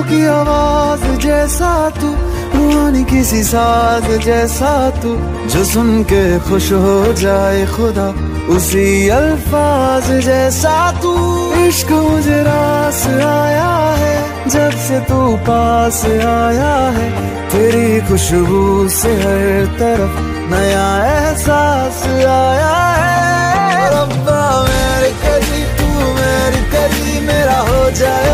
की आवाज जैसा तू, रूहानी किसी साज जैसा तू, जो सुन के खुश हो जाए खुदा उसी अल्फाज जैसा तू। इश्क मुझे रास आया है जब से तू पास आया है, तेरी खुशबू से हर तरफ नया एहसास आया है। रब्बा मेरे करीब तू मेरी करीब, मेरा हो जाए